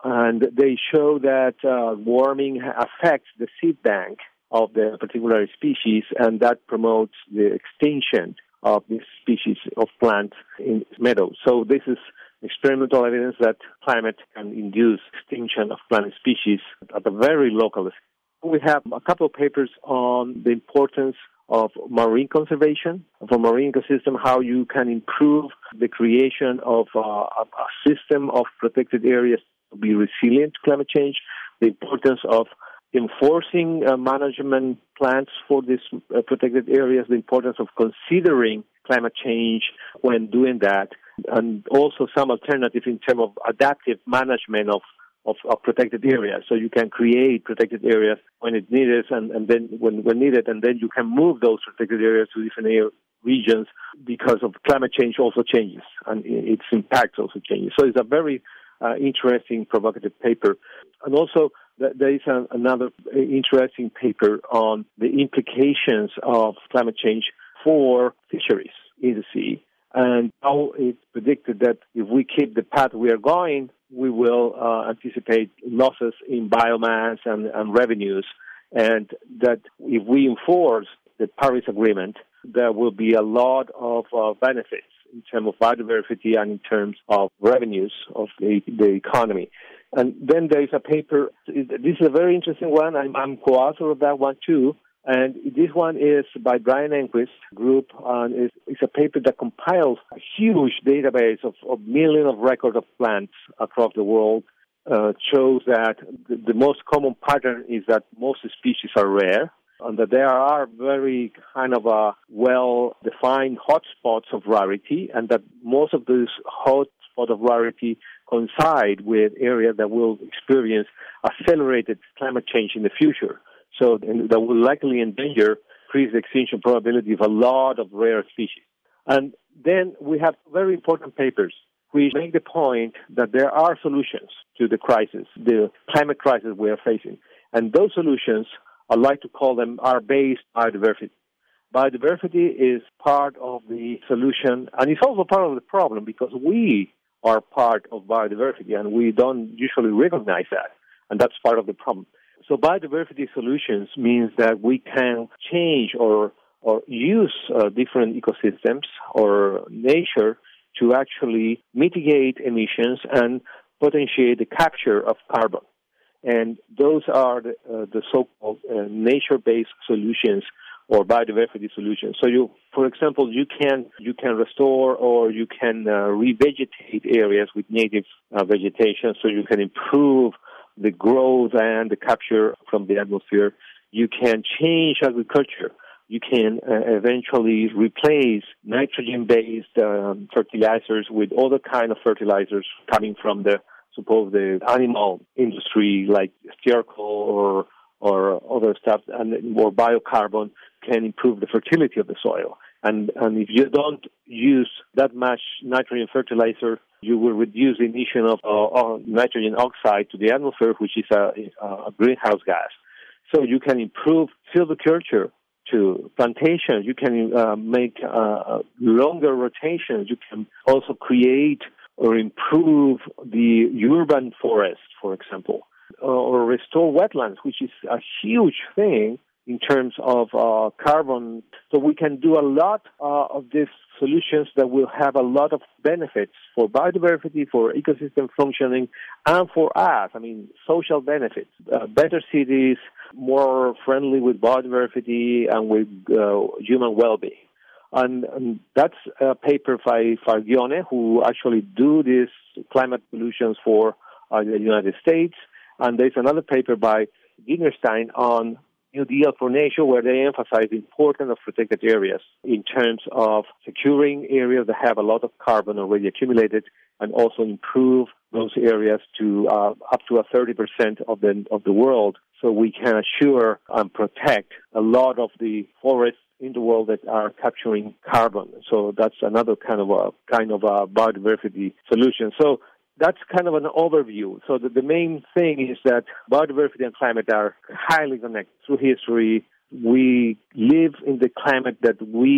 and they show that uh, warming affects the seed bank of the particular species, and that promotes the extinction of this species of plant in meadows. So this is experimental evidence that climate can induce extinction of plant species at a very local scale. We have a couple of papers on the importance of marine conservation, of a marine ecosystem, how you can improve the creation of uh, a system of protected areas to be resilient to climate change, the importance of enforcing uh, management plans for these uh, protected areas, the importance of considering climate change when doing that, and also some alternative in terms of adaptive management of Of, of protected areas. So you can create protected areas when it's needed, and, and then when, when needed, and then you can move those protected areas to different area, regions because of climate change also changes, and its impact also changes. So it's a very uh, interesting, provocative paper. And also th- there is a, another interesting paper on the implications of climate change for fisheries in the sea, and how it's predicted that if we keep the path we are going, we will uh, anticipate losses in biomass and, and revenues, and that if we enforce the Paris Agreement, there will be a lot of uh, benefits in terms of biodiversity and in terms of revenues of the, the economy. And then there is a paper, this is a very interesting one, I'm, I'm co-author of that one too, and this one is by Brian Enquist group, and it's, it's a paper that compiles a huge database of, of millions of records of plants across the world. Uh, shows that the, the most common pattern is that most species are rare, and that there are very kind of a well-defined hotspots of rarity, and that most of these hotspots of rarity coincide with areas that will experience accelerated climate change in the future. So that will likely endanger, increase the extinction probability of a lot of rare species. And then we have very important papers which make the point that there are solutions to the crisis, the climate crisis we are facing. And those solutions, I like to call them, are based on biodiversity. Biodiversity is part of the solution, and it's also part of the problem because we are part of biodiversity, and we don't usually recognize that, and that's part of the problem. So biodiversity solutions means that we can change or or use uh, different ecosystems or nature to actually mitigate emissions and potentiate the capture of carbon. And those are the, uh, the so-called uh, nature-based solutions or biodiversity solutions. So you, for example, you can you can restore or you can uh, revegetate areas with native uh, vegetation, so you can improve the growth and the capture from the atmosphere. You can change agriculture. You can uh, eventually replace nitrogen-based um, fertilizers with other kind of fertilizers coming from the, suppose, the animal industry like sterol or or other stuff, and more biocarbon can improve the fertility of the soil. And and if you don't use that much nitrogen fertilizer, you will reduce the emission of uh, nitrogen oxide to the atmosphere, which is a, a greenhouse gas. So you can improve silviculture to plantations. You can uh, make uh, longer rotations. You can also create or improve the urban forest, for example, or restore wetlands, which is a huge thing in terms of uh, carbon. So we can do a lot uh, of these solutions that will have a lot of benefits for biodiversity, for ecosystem functioning, and for us. I mean, social benefits, uh, better cities, more friendly with biodiversity and with uh, human well-being. And, and that's a paper by Fargione, who actually do these climate solutions for uh, the United States. And there's another paper by Gingerstein on New Deal for Nature, where they emphasize the importance of protected areas in terms of securing areas that have a lot of carbon already accumulated, and also improve those areas to uh, up to a thirty percent of the of the world, so we can assure and protect a lot of the forests in the world that are capturing carbon. So that's another kind of a kind of a biodiversity solution. So that's kind of an overview. So the, the main thing is that biodiversity and climate are highly connected. Through history, we live in the climate that we,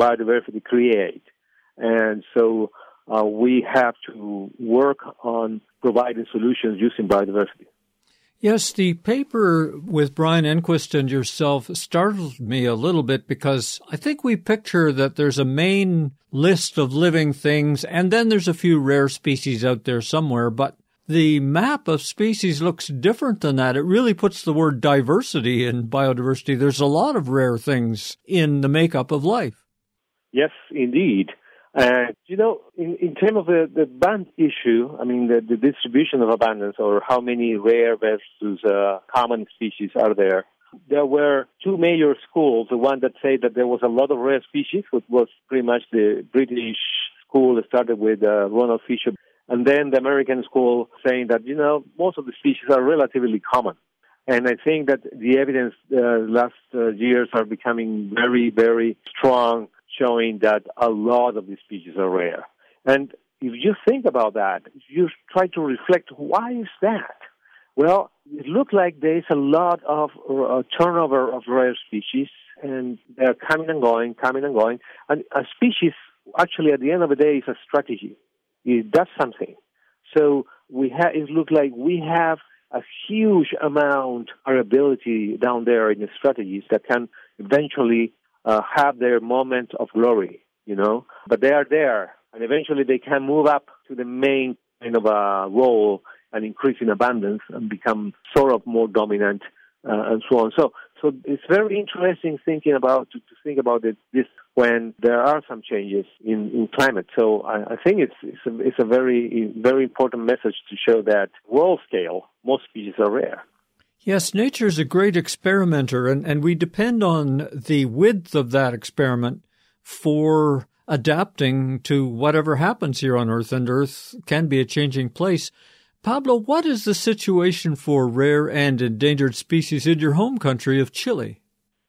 biodiversity, create. And so uh, we have to work on providing solutions using biodiversity. Yes, the paper with Brian Enquist and yourself startled me a little bit because I think we picture that there's a main list of living things and then there's a few rare species out there somewhere, but the map of species looks different than that. It really puts the word diversity in biodiversity. There's a lot of rare things in the makeup of life. Yes, indeed. Uh, you know, in, in terms of the, the band issue, I mean, the, the distribution of abundance or how many rare versus uh, common species are there, there were two major schools. The one that said that there was a lot of rare species, which was pretty much the British school that started with uh, Ronald Fisher, and then the American school saying that, you know, most of the species are relatively common. And I think that the evidence uh, last uh, years are becoming very, very strong, showing that a lot of these species are rare. And if you think about that, if you try to reflect, why is that? Well, it looks like there is a lot of uh, turnover of rare species, and they're coming and going, coming and going. And a species, actually, at the end of the day, is a strategy. It does something. So we ha- it looks like we have a huge amount of ability down there in the strategies that can eventually Uh, have their moment of glory, you know, but they are there, and eventually they can move up to the main kind of a role and increase in abundance and become sort of more dominant uh, and so on. So, so it's very interesting thinking about to, to think about it, this when there are some changes in, in climate. So I, I think it's it's a, it's a very very important message to show that world scale most species are rare. Yes, nature's a great experimenter, and, and we depend on the width of that experiment for adapting to whatever happens here on Earth, and Earth can be a changing place. Pablo, what is the situation for rare and endangered species in your home country of Chile?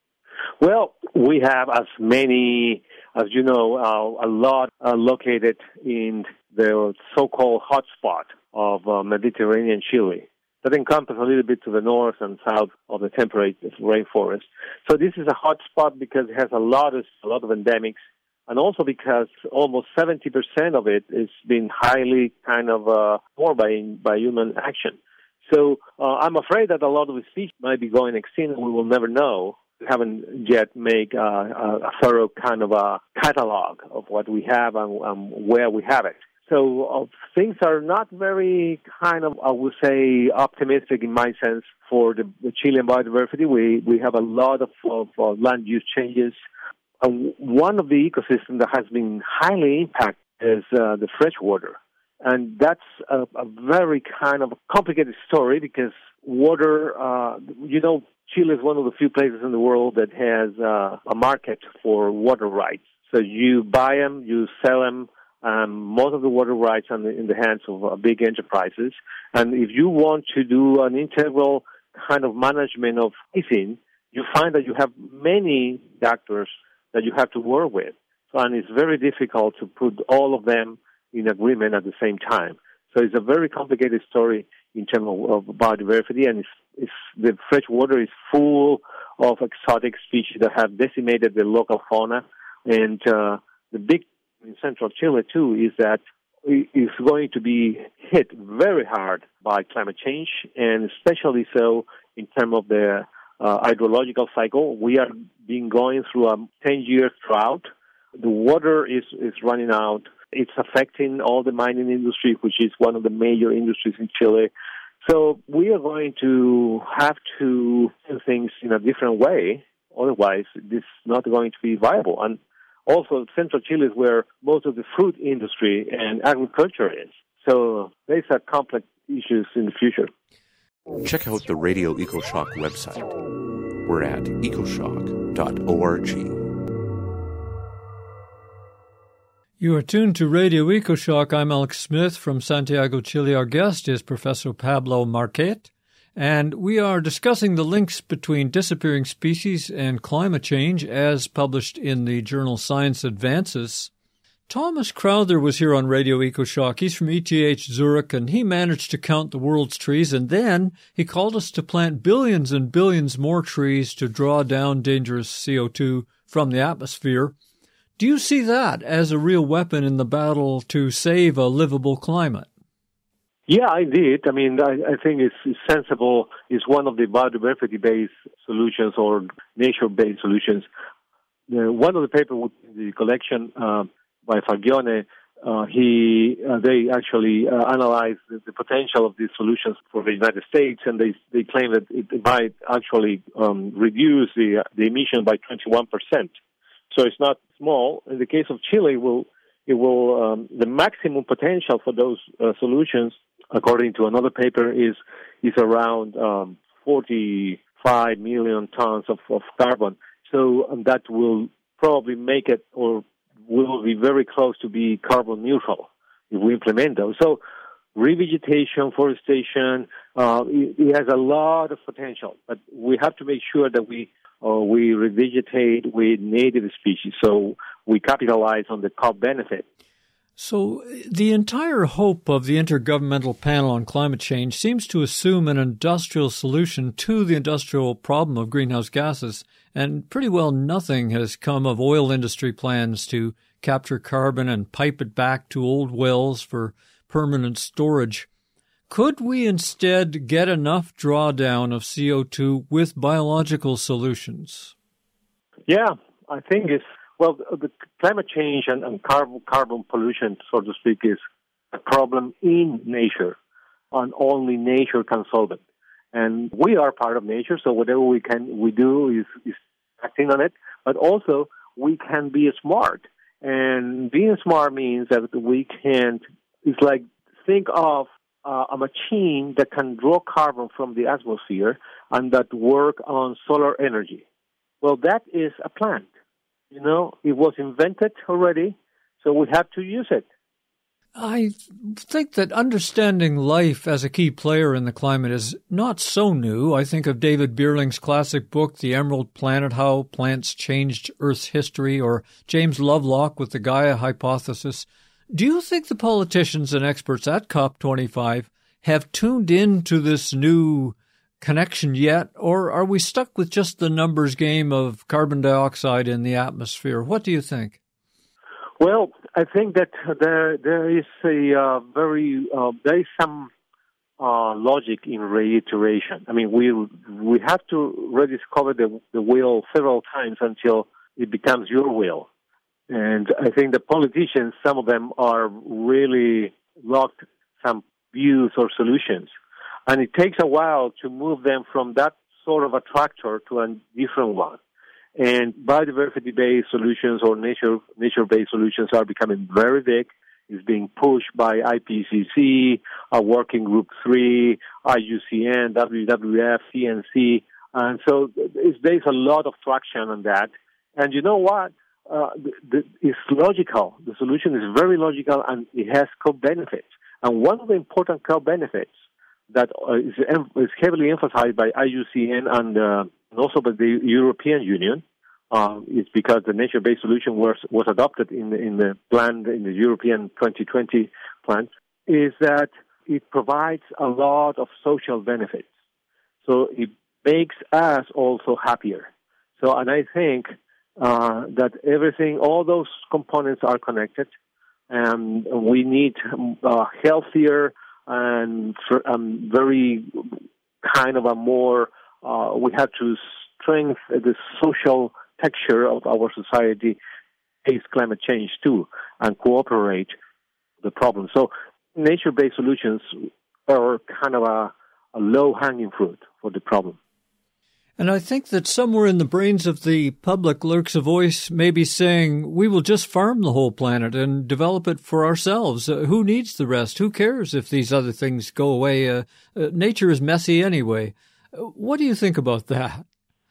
Well, we have as many, as you know, uh, a lot uh, located in the so-called hotspot of uh, Mediterranean Chile. That encompasses a little bit to the north and south of the temperate rainforest. So this is a hot spot because it has a lot of a lot of endemics, and also because almost seventy percent of it is being highly kind of uh, formed by by human action. So uh, I'm afraid that a lot of the species might be going extinct, and we will never know. We haven't yet made uh, a thorough kind of a catalog of what we have and um, where we have it. So uh, things are not very kind of, I would say, optimistic in my sense for the, the Chilean biodiversity. We we have a lot of, of uh, land use changes. Uh, one of the ecosystems that has been highly impacted is uh, the freshwater. And that's a, a very kind of complicated story because water, uh, you know, Chile is one of the few places in the world that has uh, a market for water rights. So you buy them, you sell them. Um, most of the water rights are in the, in the hands of uh, big enterprises. And if you want to do an integral kind of management of anything, you find that you have many actors that you have to work with. So, and it's very difficult to put all of them in agreement at the same time. So it's a very complicated story in terms of, of biodiversity, and it's, it's, the fresh water is full of exotic species that have decimated the local fauna. And uh, the big in central Chile, too, is that it's going to be hit very hard by climate change, and especially so in terms of the uh, hydrological cycle. We are being going through a ten-year drought. The water is, is running out. It's affecting all the mining industry, which is one of the major industries in Chile. So we are going to have to do things in a different way. Otherwise, this is not going to be viable. And also, central Chile is where most of the fruit industry and agriculture is. So these are complex issues in the future. Check out the Radio EcoShock website. We're at ecoshock dot org. You are tuned to Radio EcoShock. I'm Alex Smith from Santiago, Chile. Our guest is Professor Pablo Marquet, and we are discussing the links between disappearing species and climate change as published in the journal Science Advances. Thomas Crowther was here on Radio EcoShock. He's from E T H Zurich, and he managed to count the world's trees, and then he called us to plant billions and billions more trees to draw down dangerous C O two from the atmosphere. Do you see that as a real weapon in the battle to save a livable climate? Yeah, I did. I mean, I, I think it's, it's sensible. It's one of the biodiversity-based solutions or nature-based solutions. Uh, one of the papers in the collection uh, by Fagione, uh, he uh, they actually uh, analyzed the, the potential of these solutions for the United States, and they they claim that it might actually um, reduce the the emission by twenty-one percent. So it's not small. In the case of Chile, it will it will um, the maximum potential for those uh, solutions, according to another paper, is is around um, forty-five million tons of, of carbon. So um, that will probably make it, or will be very close to be carbon neutral if we implement those. So revegetation, forestation, uh, it, it has a lot of potential, but we have to make sure that we uh, we revegetate with native species, so we capitalize on the COP benefit. So the entire hope of the Intergovernmental Panel on Climate Change seems to assume an industrial solution to the industrial problem of greenhouse gases, and pretty well nothing has come of oil industry plans to capture carbon and pipe it back to old wells for permanent storage. Could we instead get enough drawdown of C O two with biological solutions? Yeah, I think it's Well, the climate change and, and carbon, carbon pollution, so to speak, is a problem in nature, and only nature can solve it. And we are part of nature, so whatever we can we do is, is acting on it. But also, we can be smart, and being smart means that we can't. It's like think of uh, a machine that can draw carbon from the atmosphere and that work on solar energy. Well, that is a plant. You know, it was invented already, so we have to use it. I think that understanding life as a key player in the climate is not so new. I think of David Bierling's classic book, The Emerald Planet, How Plants Changed Earth's History, or James Lovelock with the Gaia Hypothesis. Do you think the politicians and experts at COP twenty-five have tuned into this new connection yet, or are we stuck with just the numbers game of carbon dioxide in the atmosphere? What do you think? Well, I think that there there is a uh, very uh, there is some uh, logic in reiteration. I mean, we we have to rediscover the the wheel several times until it becomes your wheel. And I think the politicians, some of them are really locked some views or solutions. And it takes a while to move them from that sort of a tractor to a different one. And biodiversity-based solutions or nature, nature-based solutions are becoming very big. It's being pushed by I P C C, uh, Working Group three, I U C N, W W F, C N C. And so it's, there's a lot of traction on that. And you know what? Uh, the, the, it's logical. The solution is very logical, and it has co-benefits. And one of the important co-benefits that uh, is, is heavily emphasized by I U C N and uh, also by the European Union, uh, is because the nature-based solution was was adopted in the, in the plan, in the European twenty twenty plan, is that it provides a lot of social benefits. So it makes us also happier. So, and I think uh, that everything, all those components are connected, and we need uh, healthier and um, very kind of a more, uh, we have to strengthen the social texture of our society, face climate change too, and cooperate the problem. So nature-based solutions are kind of a, a low-hanging fruit for the problem. And I think that somewhere in the brains of the public lurks a voice maybe saying, we will just farm the whole planet and develop it for ourselves. Uh, who needs the rest? Who cares if these other things go away? Uh, uh, nature is messy anyway. Uh, what do you think about that?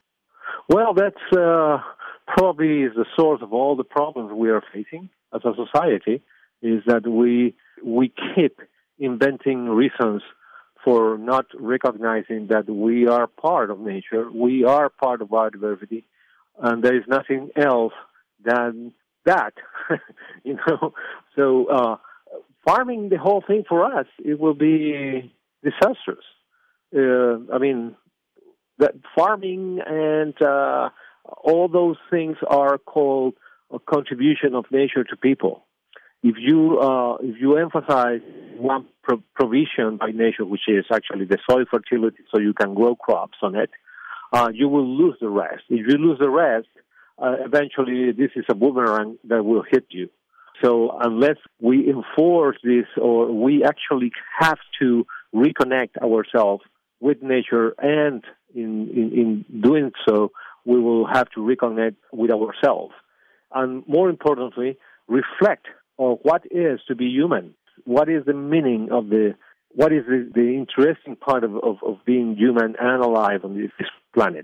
Well, that's uh, probably is the source of all the problems we are facing as a society, is that we we keep inventing reasons for not recognizing that we are part of nature, we are part of biodiversity, and there is nothing else than that, you know. So uh, farming the whole thing for us, it will be disastrous. Uh, I mean, that farming and uh, all those things are called a contribution of nature to people. if you uh, if you emphasize one pro- provision by nature, which is actually the soil fertility, so you can grow crops on it, uh, you will lose the rest. If you lose the rest, uh, eventually this is a boomerang that will hit you. So unless we enforce this, or we actually have to reconnect ourselves with nature, and in, in, in doing so, we will have to reconnect with ourselves. And more importantly, reflect on what is to be human. What is the meaning of the, what is the, the interesting part of, of, of being human and alive on this planet?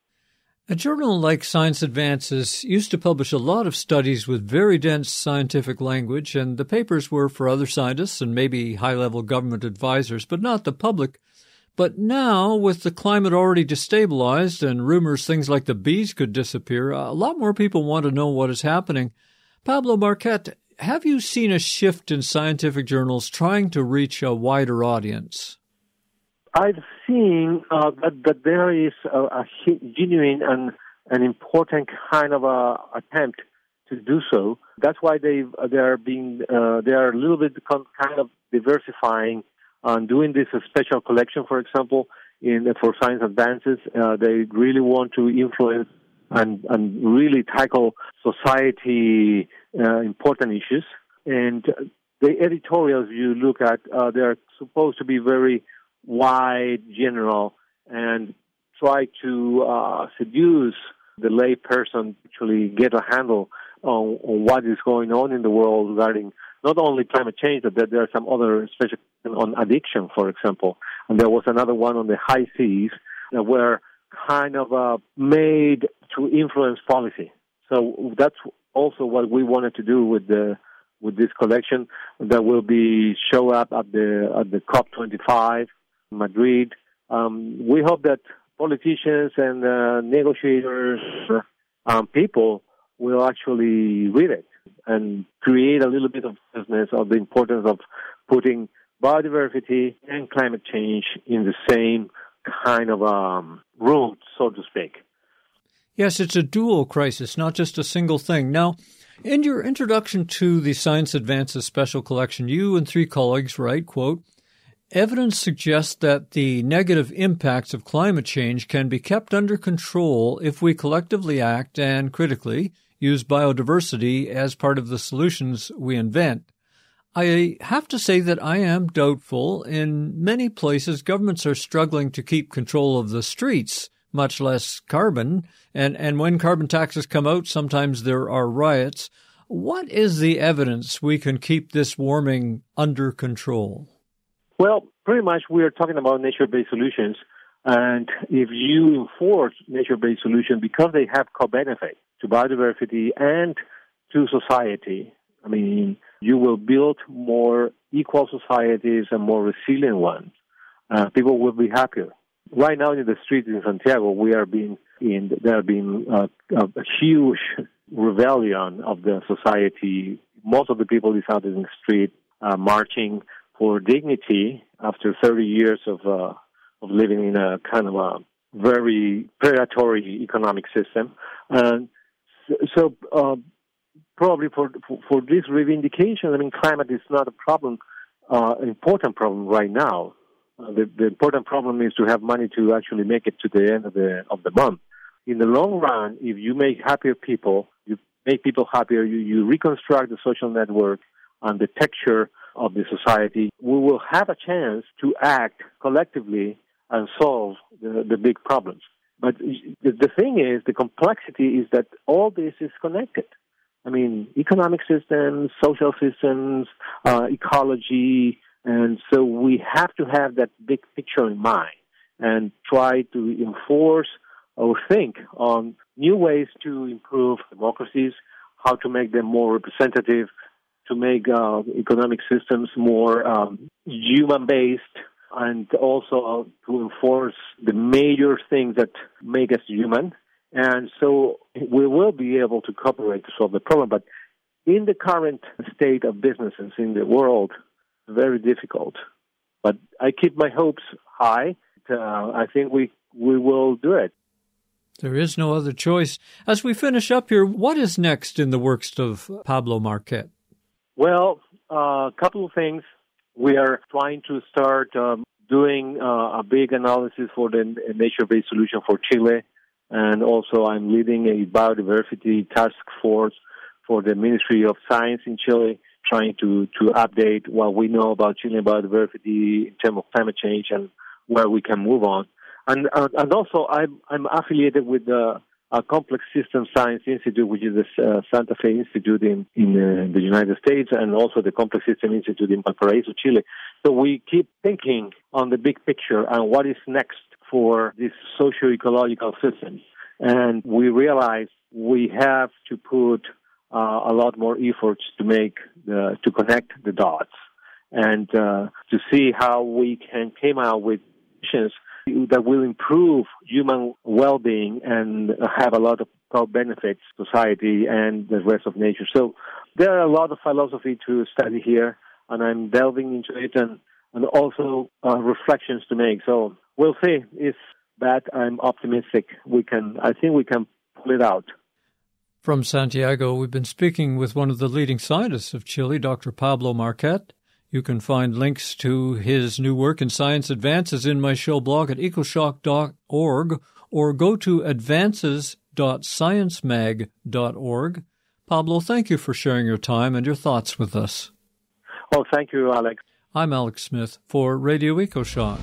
A journal like Science Advances used to publish a lot of studies with very dense scientific language, and the papers were for other scientists and maybe high-level government advisors, but not the public. But now, with the climate already destabilized and rumors things like the bees could disappear, a lot more people want to know what is happening. Pablo Marquet, have you seen a shift in scientific journals trying to reach a wider audience? I've seen uh, that, that there is a, a genuine and an important kind of a attempt to do so. That's why they they are being uh, they are a little bit kind of diversifying and doing this special collection, for example, in for Science Advances. Uh, they really want to influence and and really tackle society uh, important issues. And the editorials you look at, uh, they are supposed to be very wide, general, and try to uh, seduce the lay person, actually get a handle on, on what is going on in the world regarding not only climate change, but that there are some other, especially on addiction, for example. And there was another one on the high seas that were kind of uh, made to influence policy. So that's also what we wanted to do with the with this collection that will be show up at the at the COP twenty-five. Madrid. Um, we hope that politicians and uh, negotiators, um, people will actually read it and create a little bit of business of the importance of putting biodiversity and climate change in the same kind of um, room, so to speak. Yes, it's a dual crisis, not just a single thing. Now, in your introduction to the Science Advances Special Collection, you and three colleagues write, quote, "Evidence suggests that the negative impacts of climate change can be kept under control if we collectively act and critically use biodiversity as part of the solutions we invent. I have to say that I am doubtful. In many places, governments are struggling to keep control of the streets, much less carbon, and, and when carbon taxes come out, sometimes there are riots. What is the evidence we can keep this warming under control?" Well, pretty much we are talking about nature-based solutions, and if you enforce nature-based solutions because they have co-benefit to biodiversity and to society, I mean, you will build more equal societies and more resilient ones. Uh, people will be happier. Right now in the streets in Santiago, we are being in there have been uh, a, a huge rebellion of the society. Most of the people is out in the street uh, marching for dignity after thirty years of uh, of living in a kind of a very predatory economic system. And so uh, probably for, for for this reivindication, I mean, climate is not a problem, uh, important problem right now. Uh, the, the important problem is to have money to actually make it to the end of the of the month. In the long run, if you make happier people, you make people happier, you, you reconstruct the social network and the texture of the society, we will have a chance to act collectively and solve the, the big problems. But the, the thing is, the complexity is that all this is connected. I mean, economic systems, social systems, uh, ecology, and so we have to have that big picture in mind and try to enforce or think on new ways to improve democracies, how to make them more representative, to make uh, economic systems more um, human-based, and also to enforce the major things that make us human. And so we will be able to cooperate to solve the problem. But in the current state of businesses in the world, very difficult. But I keep my hopes high. Uh, I think we we will do it. There is no other choice. As we finish up here, what is next in the works of Pablo Marquet? Well, a uh, couple of things. We are trying to start um, doing uh, a big analysis for the nature-based solution for Chile, and also I'm leading a biodiversity task force for the Ministry of Science in Chile, trying to, to update what we know about Chilean biodiversity in terms of climate change and where we can move on. And uh, and also I'm I'm affiliated with the a Complex System Science Institute, which is the uh, Santa Fe Institute in, in uh, the United States, and also the Complex System Institute in Valparaiso, Chile. So we keep thinking on the big picture and what is next for this socio-ecological system. And we realize we have to put uh, a lot more efforts to make the, to connect the dots and uh, to see how we can come out with missions that will improve human well-being and have a lot of benefits to society and the rest of nature. So there are a lot of philosophy to study here, and I'm delving into it, and, and also uh, reflections to make. So we'll see. If that, I'm optimistic. We can. I think we can pull it out. From Santiago, we've been speaking with one of the leading scientists of Chile, Doctor Pablo Marquet. You can find links to his new work in Science Advances in my show blog at ecoshock dot org, or go to advances dot science mag dot org. Pablo, thank you for sharing your time and your thoughts with us. Oh, thank you, Alex. I'm Alex Smith for Radio EcoShock.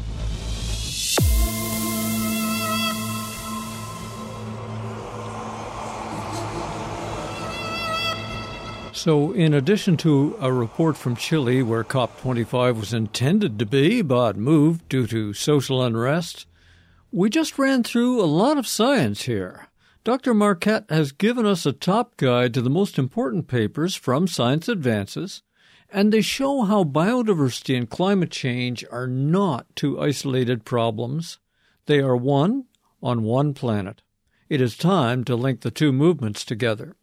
So, in addition to a report from Chile where COP twenty-five was intended to be but moved due to social unrest, we just ran through a lot of science here. Doctor Marquet has given us a top guide to the most important papers from Science Advances, and they show how biodiversity and climate change are not two isolated problems. They are one on one planet. It is time to link the two movements together.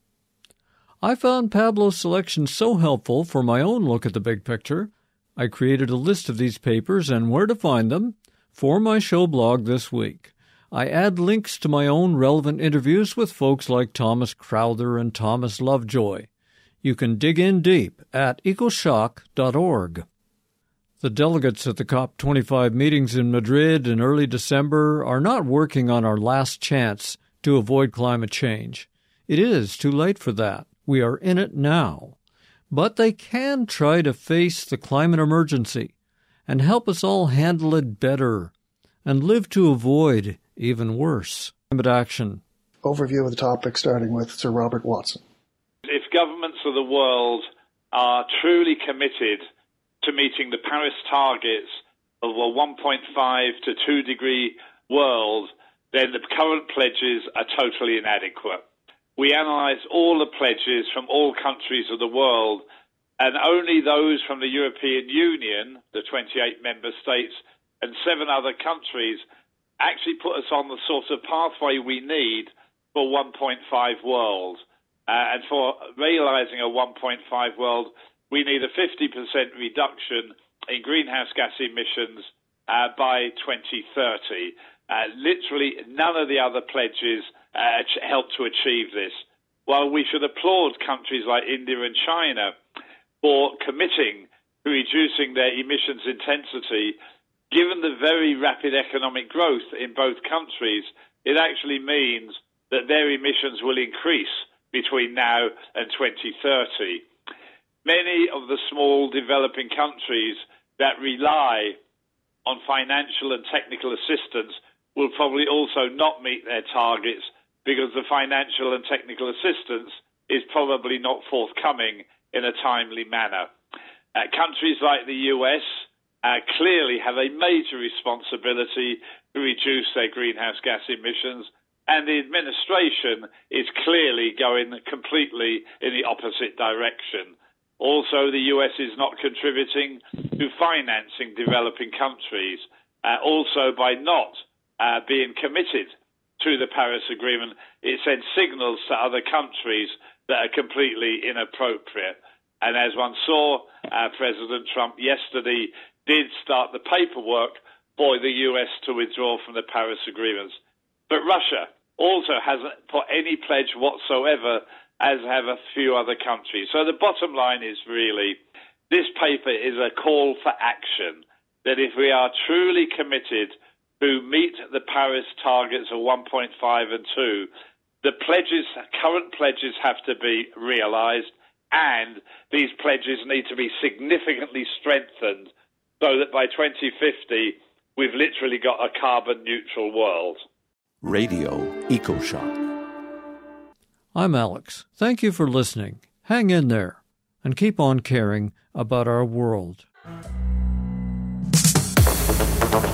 I found Pablo's selection so helpful for my own look at the big picture, I created a list of these papers and where to find them for my show blog this week. I add links to my own relevant interviews with folks like Thomas Crowther and Thomas Lovejoy. You can dig in deep at ecoshock dot org. The delegates at the COP twenty-five meetings in Madrid in early December are not working on our last chance to avoid climate change. It is too late for that. We are in it now. But they can try to face the climate emergency and help us all handle it better and live to avoid even worse. Climate action. Overview of the topic, starting with Sir Robert Watson. If governments of the world are truly committed to meeting the Paris targets of a one point five to two degree world, then the current pledges are totally inadequate. We analysed all the pledges from all countries of the world, and only those from the European Union, the twenty-eight member states, and seven other countries actually put us on the sort of pathway we need for one point five world. Uh, and for realising a one point five world, we need a fifty percent reduction in greenhouse gas emissions uh, by twenty thirty. Uh, literally none of the other pledges uh, help to achieve this. While we should applaud countries like India and China for committing to reducing their emissions intensity, given the very rapid economic growth in both countries, it actually means that their emissions will increase between now and twenty thirty. Many of the small developing countries that rely on financial and technical assistance will probably also not meet their targets because the financial and technical assistance is probably not forthcoming in a timely manner. Uh, countries like the U S uh, clearly have a major responsibility to reduce their greenhouse gas emissions, and the administration is clearly going completely in the opposite direction. Also, the U S is not contributing to financing developing countries, uh, also by not uh, being committed to the Paris Agreement. It sends signals to other countries that are completely inappropriate. And as one saw, uh, President Trump yesterday did start the paperwork for the U S to withdraw from the Paris Agreements. But Russia also hasn't put any pledge whatsoever as have a few other countries. So the bottom line is really, this paper is a call for action, that if we are truly committed to meet the Paris targets of one point five and two, the pledges, current pledges have to be realised, and these pledges need to be significantly strengthened so that by twenty fifty, we've literally got a carbon-neutral world. Radio EcoShock. I'm Alex. Thank you for listening. Hang in there and keep on caring about our world.